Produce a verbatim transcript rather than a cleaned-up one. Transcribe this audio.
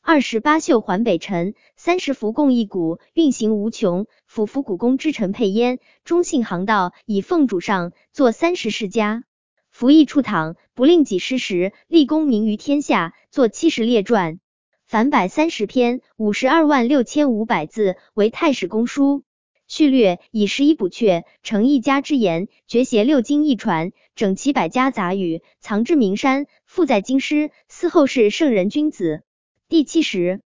二十八宿环北辰，三十伏共一毂，运行无穷。府服古宫之臣配焉，忠信航道，以奉主上，作三十世家。服役处躺，不令己失时，立功名于天下，作七十列传。凡百三十篇，五十二万六千五百字，为太史公书。序略以十一补阙，成一家之言，绝写六经一传，整齐百家杂语，藏至名山，附在京师，祀后世圣人君子。第七十。